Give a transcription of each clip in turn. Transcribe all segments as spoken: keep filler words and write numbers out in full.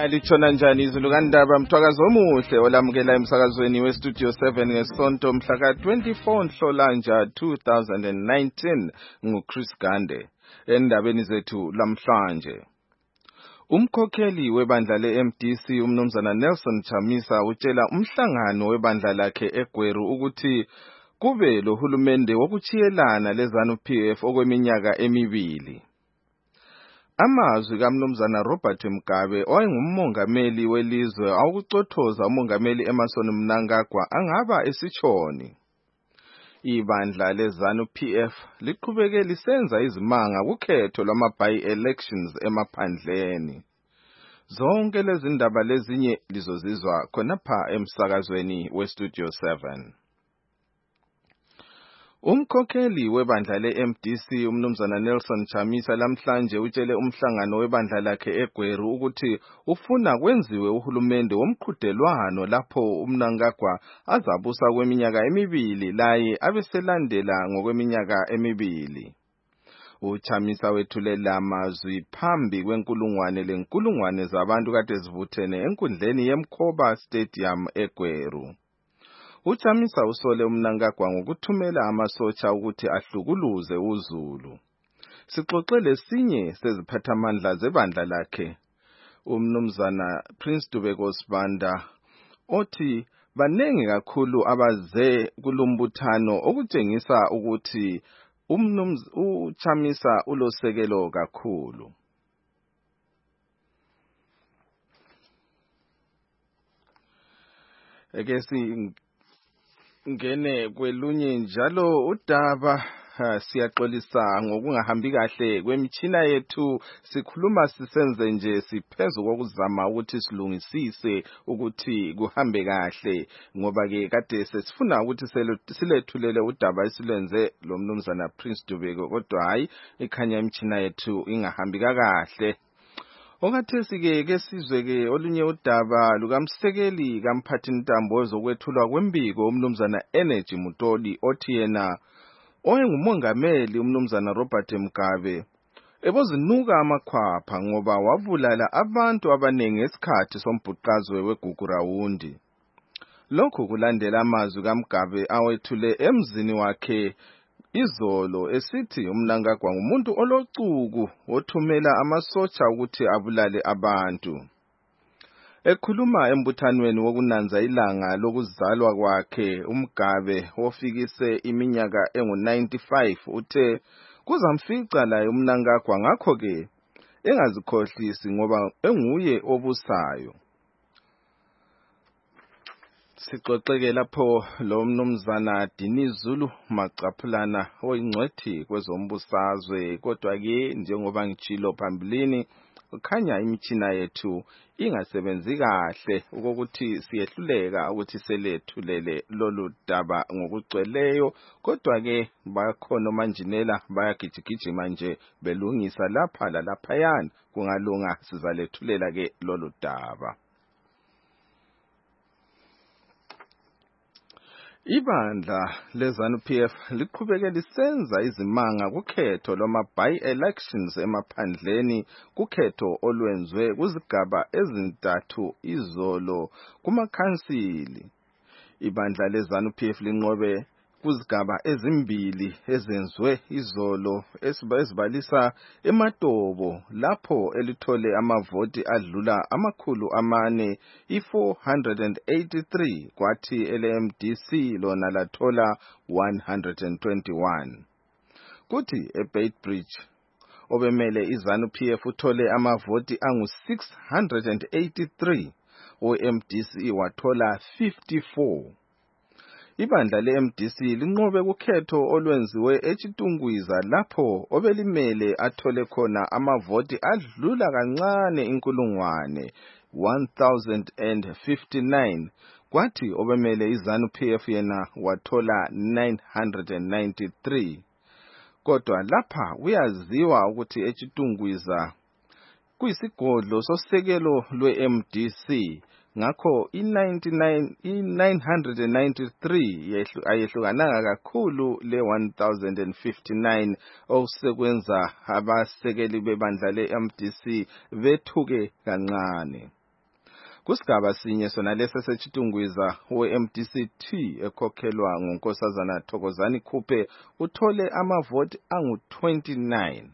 Litshona njani izulu kaNdaba Mthwakazi omuhle olamukela emsakazweni weStudio seven ngesonto mhla ka twenty-four Nhlolanja two thousand nineteen nguChris Gande. Endabeni zethu lamhlanje, umkhokheli webandla le-M D C umnumzana Nelson Chamisa utshela umhlangano webandla lakhe eGweru ukuthi kube lohulumende wokuchiyelana leZanu P F okweminyaka emibili. Amazwi kaMnumzana Robert Mugabe owayengumongameli welizwe awukucothoza umongameli Emmerson Mnangagwa angaba esitshoni. Ibandla leZanu P F liqhubeke lisenza izimanga kukhetho lwama-by-elections emaphandleni. Zonke lezi ndaba lezinye lizozizwa khonapha emsakazweni weStudio seven. Umkhokheli webandla le-M D C umnumzana Nelson Chamisa lamhlanje utshele umhlangano webandla lakhe eGweru ukuthi ufuna kwenziwe uhulumende womqhudelwano lapho uMnangagwa azabusa kweminyaka emibili laye abeselandela ngokweminyaka emibili. UChamisa wethulela amazwi phambi kwenkulungwane lenkulungwane zabantu kade zivuthene enkundleni yeMkhoba Stadium eGweru. UChamisa usole uMnangagwa ngokuthumela amasotsha ukuthi ahlukuluze uZulu. Sixoxele esinye seziphathamandla zebandla lakhe, umnumzana Prince Dubeko Sibanda, othi banengi kakhulu abaze kulumbuthano okutshengisa ukuthi umnumz uChamisa ulosekelo kakhulu. Ekesi ngene kwelunye njalo udaba siyaxolisa ngokungahambi kahle kwemitshina yethu, sikhuluma sisenze nje siphezu kokuzama ukuthi silungisise ukuthi kuhambe kahle, ngoba ke kade sesifuna ukuthi silethulele udaba esilenze lo mnumzana Prince Dubeko, kodwa hayi ikhanya imitshina yethu ingahambi kahle. Okathesi ke kesizwe ke olunye udaba lukamsekeli kamphathi ntambo wezokwethulwa kwembiko umnumzana Energy Mutoli othi yena oyengumongameli umnumzana Robert Mugabe ebozinuka amakhwapha ngoba wabulala abantu abanengi esikhathi sombhuqazwe weGugurawundi. Lokhu kulandela amazwi kaMugabe awethule emzini wakhe izolo esithi uMnangagwa ngumuntu olocuku othumela amasotsha ukuthi abulale abantu. Ekhuluma embuthanweni wokunanza ilanga lokuzalwa kwakhe, uMugabe ofikise iminyaka engu ninety-five uthe kuzamfica la uMnangagwa ngakho ke engazikhohlisi ngoba enguye obusayo. Sixoxeke lapho lo mnumzana Dinizulu Macaphulana oyingcwethi kwezombusazwe, kodwa ke njengoba ngitshilo phambilini kukhanya imitshina yethu ingasebenzi kahle ukuthi siyehluleka ukuthi selethulele lolu daba ngokucweleyo, kodwa ke bakhona manjinela bayagijigijima nje belungisa lapha lalaphayana, kungalunga sizalethulela ke lolu daba. Ibandla leZanu P F liqhubeke lisenza izimanga kukhetho lwama-by-elections emaphandleni, kukhetho olwenzwe kuzigaba ezintathu izolo kumakhansili. Ibandla leZanu P F linqobe kuzigaba ezimbili ezenzwe izolo ezibalisa eMatobo lapho elithole amavoti adlula amakhulu amane i-four hundred eighty-three, kwathi ele-M D C lona lathola one hundred twenty-one. Kuthi eBeitbridge obemele iZanu P F uthole amavoti angu six hundred eighty-three, o-M D C wathola fifty-four. Ibandla le-M D C linqobe kukhetho olwenziwe eChitungwiza lapho obelimele athole khona amavoti adlula kancane inkulungwane one thousand fifty-nine, kwathi obemele iZanu P F yena wathola nine hundred ninety-three. Kodwa lapha kuyaziwa ukuthi eChitungwiza kuyisigodlo sosekelo lwe-M D C, ngakho i-nine hundred ninety-three ayehlukananga kakhulu le one thousand fifty-nine okusekwenza abasekeli bebandla le-M D C bethuke kancane. kusigaba sinye sona lesi sechitungwiza we-M D C T ekhokhelwa ngunkosazana Thokozani Khuphe uthole amavoti angu twenty-nine.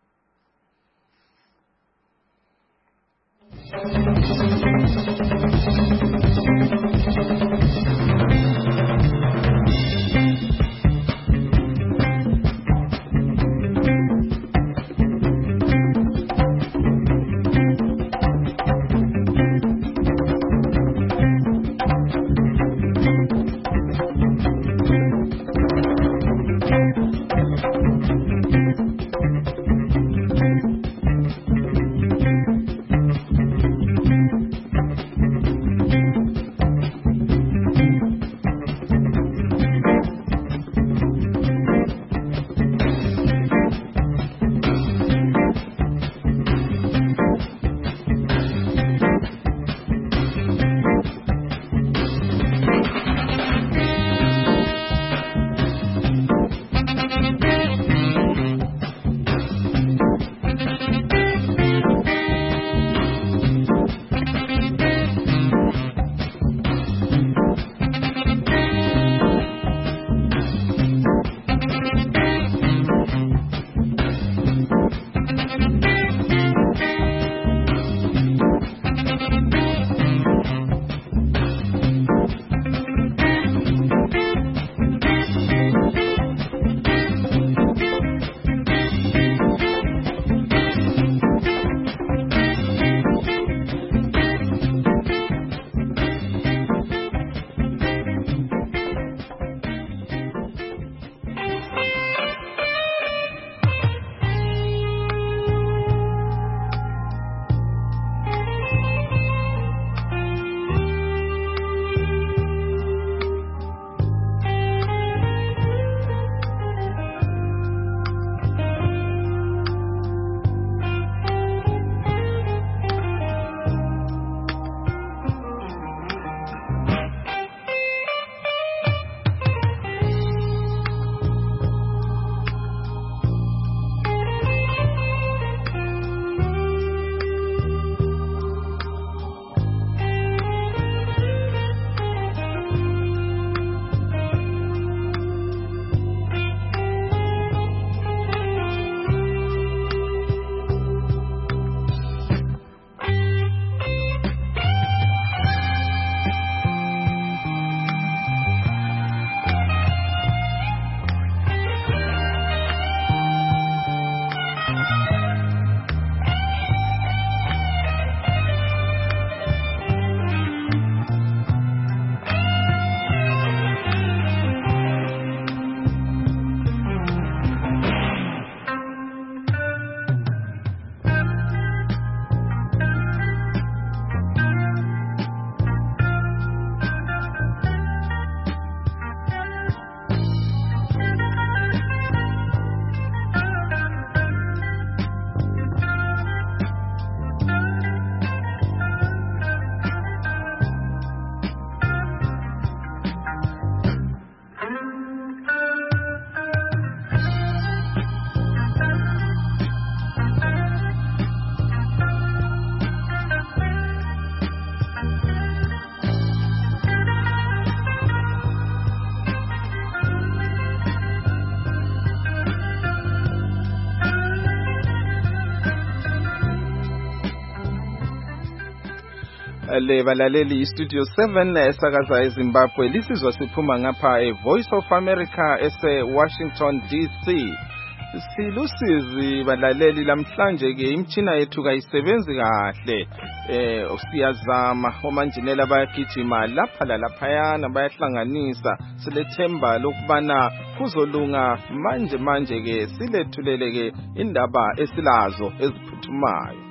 le balaleli Studio seven esakaza eZimbabwe lisizwa siphuma ngapha eVoice of America ese Washington D C. Silusizi balaleli lamhlanje ke imtshina yethu kayisebenzi kahle eh siyazama omanjinela bayagijima lapha lalaphayana bayahlanganisa silethemba lokubana kuzolunga manje manje ke silethulele ke indaba esilazo eziphuthumayo.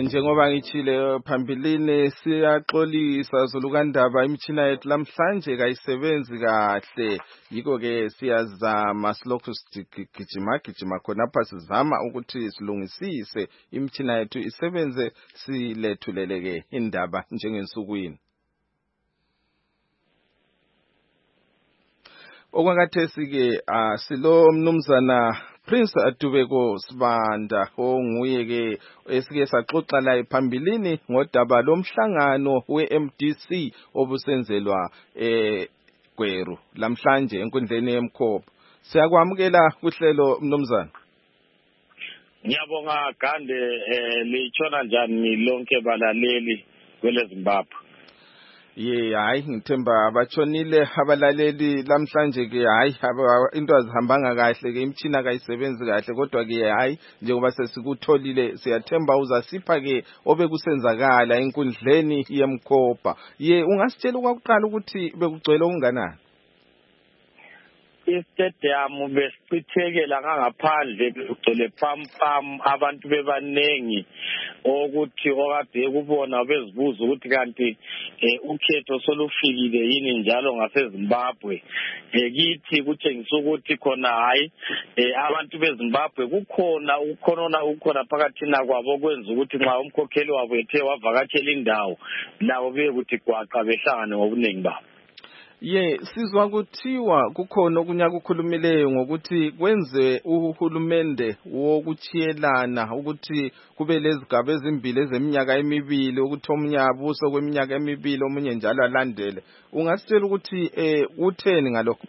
njengoba ngitshile phambilini siyaxolisa Zulukandaba imithina yethu lamhlanje kayisebenzi kahle yiko ke siyazama silokhu sigijima gijima khonapha sizama ukuthi silungisise imithina yethu isebenze silethuleleke indaba njengensukwini. Okwakathesi ke silo mnumzana Prince Adubeko Sibanda onguye ke esike saxoxa la phambilini ngodaba lomhlangano we-M D C obusenzelwa eGweru lamhlanje enkundleni yeMkhopha. Siyakwamukela kuhlelo mnumzana. Ngiyabonga Gande lichona njani lonke balaleli kwele Zimbabwe. Ye hayi ngithemba batshonile abalaleli lamhlanje ke hayi into azihambanga kahle ke imithina kayisebenzi kahle kodwa ke hayi njengoba sesikutholile siyathemba uzasipha ke obekusenzakala enkundleni yeMkhopha. Ye ungasitshela kwakuqala ukuthi bekugcwele okunganani? Istadium besichithekela ngaphandle kugcwele pam pam abantu bebanengi ukuthi okade kubona bezibuza ukuthi kanti ukhetho solufikile yini njalo ngaseZimbabwe. Kithi kutshengisa ukuthi khona hayi abantu beZimbabwe kukhona ukukhona ukukhona phakathi kwabo kwenza ukuthi nxa umkhokheli wabo ethe wavakatshela indawo lawo bekuthi gwaqa behlangane ngobuningi babo. Ye sizwa kuthiwa kukhona okunyaka ukukhulumileyo ngokuthi kwenze uhulumende wokuchiyelana ukuthi kube lezigaba ezimbili ezeminyaka emibili ukuthi omunye abuso kweminyaka emibili omunye njalo alandele. Ungasitshela ukuthi eh utheni ngalokho?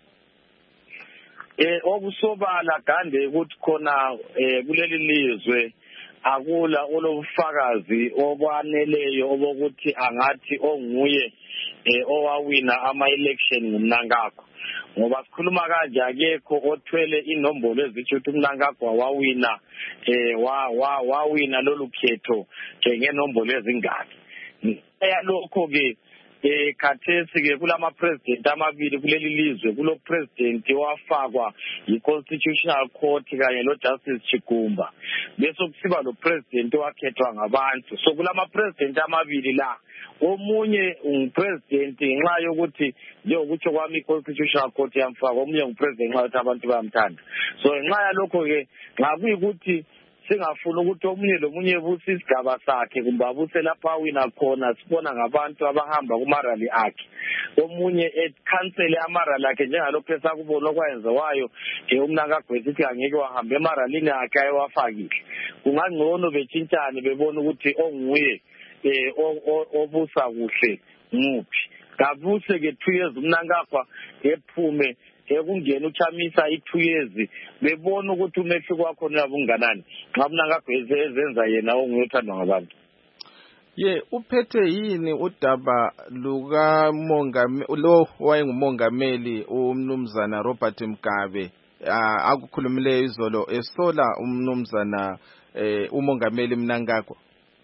Eh okusobala Gande ukuthi khona kuleli lizwe akula olobufakazi obwaneleyo obokuthi angathi onguye eh owawina ama election ngumnankakho ngoba sikhuluma kanje akekho othwele inombolo ezithi ukuthi umnankakho wawina eh wa wawina lolu khetho ngenombolo ezingaki. Yalokho ke eh khathesi ke kulama president amabili kuleli lizwe kulo president wafakwa yiConstitutional Court kanye lo Justice Chigumba bese kusiba lo president wakhethwa ngabantu. So kulama president amabili la omunye umpresident ngenxa yokuthi njengokuthi kwami iConstitutional Court yamfaka omunye umpresident ngenxa yokuthi abantu bayamthanda. So ngenxa yalokho ke nxa kuyikuthi singafuna ukuthi omunye lomunye busi isigaba sakhe kumbe abuse lapha wina khona sibona ngabantu abahamba kumarali akhe omunye ecancel amarali akhe njengalokho esakubona okwayenza wayo umnankakho esithi angeke wahambe emaralini akhe ayewafakile. Kungangcono betshintshane bebona ukuthi onguye eh obusa kuhle nguphi kabuse ke two years umnankakho ephume ekungena uChamisa i-two years bebona ukuthi umehluko wakho nabunganani nxa umnankakho ezenza yena onguyothandwa ngabantu. Ye uphethe yini udaba luka mongameli lo wayengumongameli umnumzana Robert Mugabe akukhulumileyo izolo esola umnumzana eh umongameli Mnangagwa?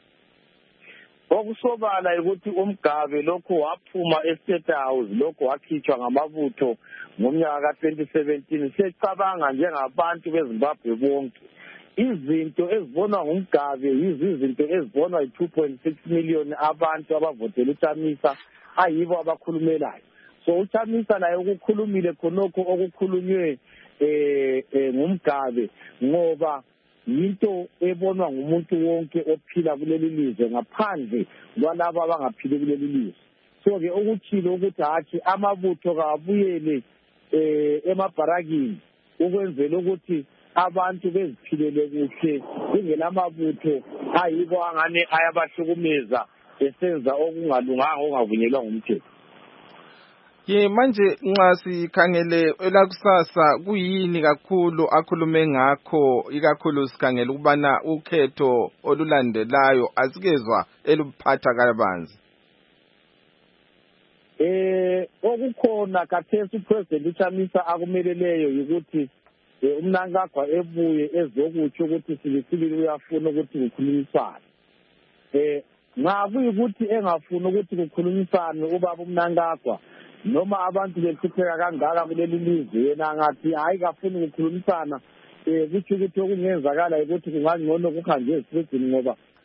Okusobala ukuthi uMgabe lokho waphuma eState House lokho wakhitshwa ngamabutho ngomnyaka ka twenty seventeen secabanga njengabantu beZimbabwe bonke izinto ezibonwa nguMgabe izinto ezibonwa yi two point six million abantu abavotela uChamisa ayibo abakhulumelayo. So uChamisa naye ukukhulumile khonokho okukhulunywe eh nguMgabe ngoba yinto ebonwa ngumuntu wonke ophila kuleli lizwe ngaphandle kwalabo abangaphili kuleli lizwe. So ke ukuthile ukuthi hathi amabutho kabuyele eh emabharakini ukwenzela ukuthi abantu beziphilele kuhle kungelamabutho ayibo angane ayabahlukumeza esenza okungalunganga ongavunyelwa ngumthetho. Ye manje nxa sikhangele elakusasa kuyini kakhulu akhulume ngakho ikakhulu sikhangele ukubana ukhetho olulandelayo asikezwa eluphatha kabanzi? Eh okukhona kathesi uPresident uChamisa akumeleleyo ukuthi umnankagwa ebuye ezokuthi ukuthi sibisibili uyafuna ukuthi kukhulumisane. Eh nxa kuyikuthi engafuna ukuthi kukhulumisane ubaba umnankagwa noma abantu bekutheka kangaka kuleli lizwe yena ngathi hayi kafuni ukukhulumisana eh kuthi ukuthi okungenzakala ukuthi kungangcono kukhanje esibhedlela ngoba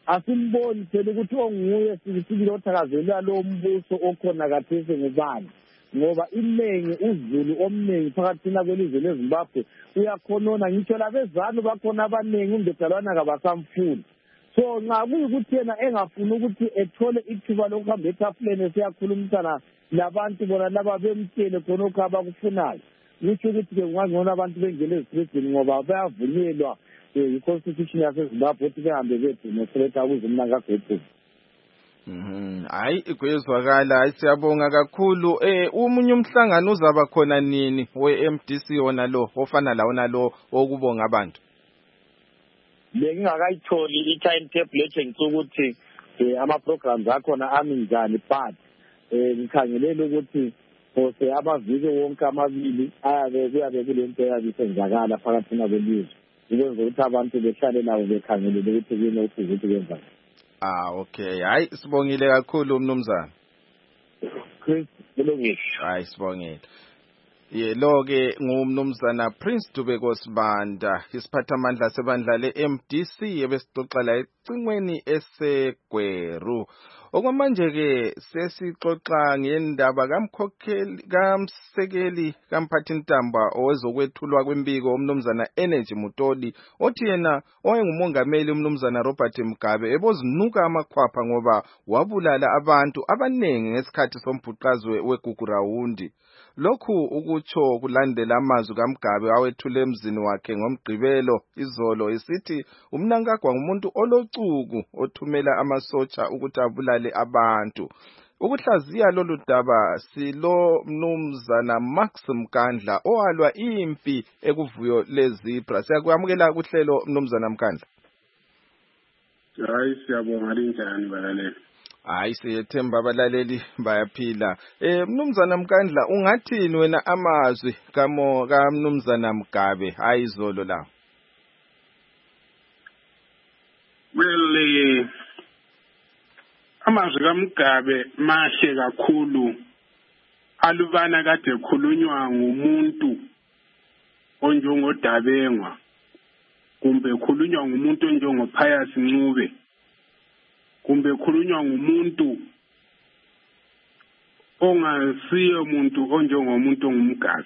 asimboni phela ukuthi onguye sibili othakazelela lo mbuso okhona kathese ngubani ngoba iningi uzulu omningi phakathi kwelizwe leZimbabwe uyakhonona ngitsho labezalo bakhona abaningi undodalwana kabasamfuni so nxa kuyikuthi yena engafuni ukuthi ethole ithuba lokuhamba etafuleni siyakhulumisana labantu bona laba bemtshele khonokho abakufunayo ngitsho ukuthi ke kungangcono abantu bengele ezitredini ngoba bayavunyelwa i-constitution yaseZimbabwe ukuthi behambe bedemonstrate ukuze umnankagwethu. Mhm. Hayi kuyezwakala hayi siyabonga kakhulu eh umunye umhlangano uzaba khona nini we-M D C wona lo ofana la wona lo okubonga abantu bengingakayitholi i-timetable etshengisa ukuthi ama programs akhona ami njani but eh ngikhangelele ukuthi phose amaviki wonke amabili ayabe kuyabe kulento eyabisenzakala phakathi kwelizwe ukwenza ukuthi abantu behlale lawo bekhangelele ukuthi kuyini okufuze ukuthi kwenzakala. Ah okay hayi sibongile kakhulu mnumzana Chris kulungile hayi sibongile yelo ke ngumnumzana Prince Dubeko Sibanda isiphathamandla sebandla le-M D C ebesixoxela ecingweni eseGweru okwamanje ke sesixoxa ngendaba kamkhokheli kamsekeli kamphathintambo owezokwethulwa kwembiko umnumzana Energy Mutoli othi yena oyengumongameli umnumzana Robert Mugabe ebozinuka amakhwapha ngoba wabulala abantu abanengi ngesikhathi sombhuqazwe weGugurawundi. Lokhu ukutsho kulandela amazwi kaMgabe awethule emzini wakhe ngomgqibelo izolo isithi umnankagwa ngumuntu olocuku othumela amasotsha ukuthi abulale abantu. Ukuhlaziya lolu daba silo mnumzana Max Mkandla owalwa impi ekuvuyo leZibra. Siyakuyamukela kuhlelo mnumzana Mkandla. Hayi siyabonga linjani balaleli. Hayi siyethemba abalaleli bayaphila. Eh mnumzana Mkandla ungathini wena amazwi kamo kaMnumzana Mugabe ayizolo la? Well amazwi kaMugabe mahle kakhulu alubana kade ekhulunywa ngumuntu onjengoDabengwa kumbe ekhulunywa ngumuntu onjengoPhius Ncube kumbe khulunywa ngumuntu ongasiyo umuntu onjengomuntu ongumgazi.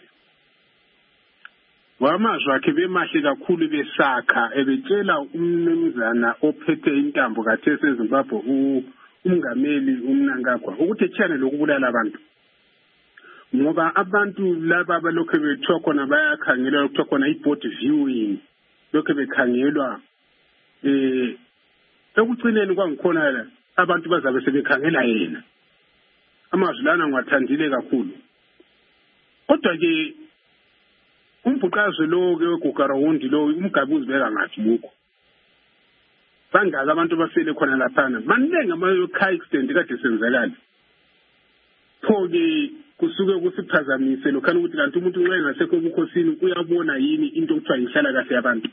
Wamazwi akhe bemahle kakhulu besakha ebetshela umnumzana ophethe intambo kathese eZimbabwe umngameli umnankagwa ukuthi ethiyane lokubulala abantu ngoba abantu laba abalokho bethiwa khona bayakhangelwa ukuthiwa khona i-board viewing lokho bekhangelwa eh ekucineni kwangikhona la abantu bazabe sebekhangela yena amazwi lana ngiwathandile kakhulu kodwa ke umbhuqazwe lo ke weGugurawundi lo uMgabe uzibeka ngathi lokho bangaka abantu bafele khona laphana maningi ama-car accident kade senzakala pho ke kusuke kusiphazamise lokhana ukuthi kanti umuntu nxa engasekho ebukhosini uyabona yini into okuthiwa yihlala kahle yabantu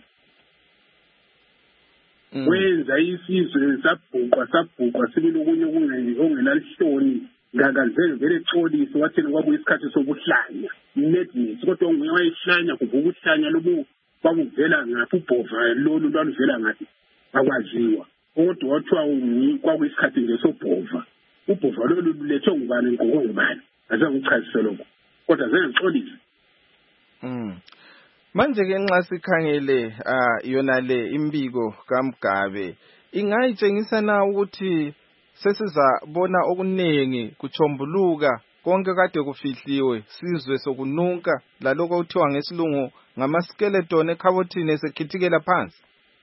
wenza isizwe sabhuqwa sabhuqwa sibili okunye okungelalihloni ngakazele vele exolisa wathena kwabuya isikhathi sobuhlanya madness kodwa unguye wayehlanya kuvuka ubuhlanya lobu kwakuvela ngaphi ubhova lolu lwaluvela ngathi akwaziwa kodwa wathiwa kwakuyisikhathi nje sobhova ubhova lolu lulethwe ngubani ngokongubani azange uchaze lokho kodwa zenge ngixolisa. Mm. Manje ke nxa sikhangele ah yona le imbiko kaMgabe ingayitshengisa na ukuthi sesizabona okunengi kuchombuluka konke kade kufihliwe sizwe sokunuka laloko uthiwa ngesilungu ngama-skeleton ekhabothini esekhithikela phansi.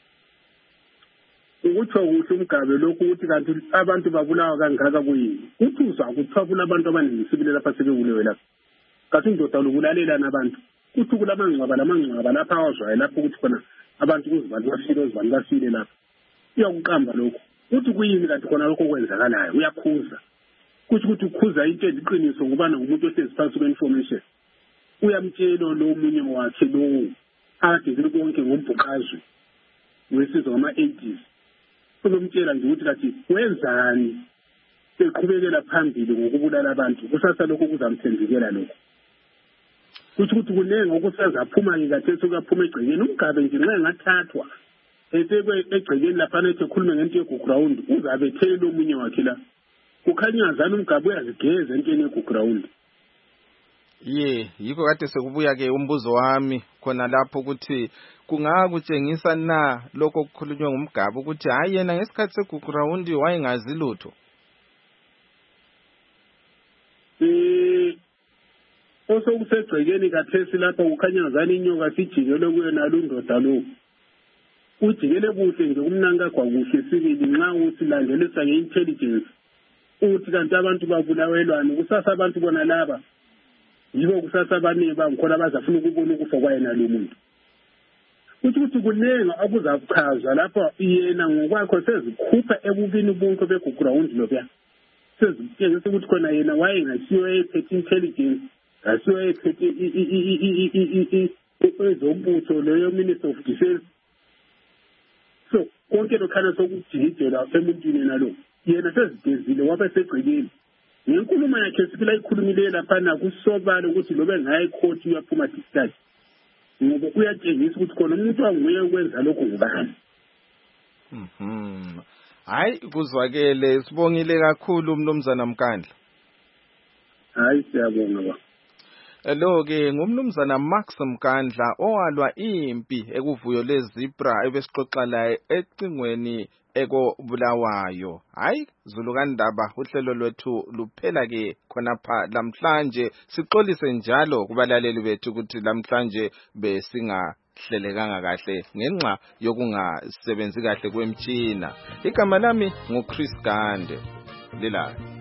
Ukuthiwa kuhle uMgabe lokhu ukuthi kanti abantu babulawa kangaka kuyini uthi uzakuthiwa abantu abaningi sibile lapha sebebulewe lapha kathi indoda lokulalela nabantu uthi kulamangcwaba lamangcwaba lapha awazwayo lapho ukuthi khona abantu kuzibani bafile uzibani bafile lapha uyakuqamba lokho uthi kuyini kanti khona lokho kwenzakalayo uyakhuza kuthi ukuthi ukhuza into eziqiniso ngubana ngumuntu ohlezi phansi kwe-information uyamtshela lo munye wakhe lo akade konke ngombhuqazwe wesizwe ngama-eighties uzomtshela nje ukuthi kathi wenzani eqhubekela phambili ngokubulala abantu kusasa lokho kuzamthembekela lokho kuthi ukuthi kunenge okusazaphuma ngikathesi kuyaphuma egcekeni uMgabe nje nxa engathathwa esekwe egcekeni lapha ethi khulume ngento yeground uzabe ethele omunye wakhe la kukhanyazana umgaba uyazigeza entweni yeground. Ye, yikho kade sekubuya ke umbuzo wami khona lapho ukuthi kungakutshengisa na lokho kukhulunywa ngumgaba ukuthi hayi yena ngesikhathi seguground wayengazi lutho. Eh osokusegcekeni kathesi lapha kukhanyazana inyoka sijikele kuyena lundoda lo. Ujikele kuhle nje umnanga kwakuhle sibili nxa uthi landelisa ngeintelligence uthi kanti abantu babulawelwana kusasa abantu bona laba yibo kusasa abaningi bangikhona bazafuna ukubona ukufa kwayena lo muntu. Uthi ukuthi kunenga akuzakuchaza lapha yena ngokwakho sezikhupha ebubini bonke beground lokho. Sezitshengisa ukuthi khona yena wayengasiyo ephethe intelligence asiyo ephethe ezombutho leyo Minister of Defence. So konke lokhana sokujikijela emuntwini nalo yena sezigezile wabe segcekile ngenkulumo yakhe sibila ikhulumile lapha na kusobala ukuthi lobe ngayi court uyaphuma discharge ngoba uyatshengisa ukuthi khona umuntu wanguye ukwenza lokho ngubani. Mhm. Hayi kuzwakele sibongile kakhulu umnumzana Mkandla. Hayi siyabonga ba. Lo ke ngumnumzana Max Mkandla owalwa impi ekuvuyo lezibra ebesixoxa laye ecingweni eko Bulawayo. Hayi Zulu kaNdaba uhlelo lwethu luphela ke khonapha lamhlanje sixolise njalo kubalaleli bethu ukuthi lamhlanje besingahlelekanga kahle ngenxa yokungasebenzi kahle kwemtshina. Igama lami nguChris Gande. Lila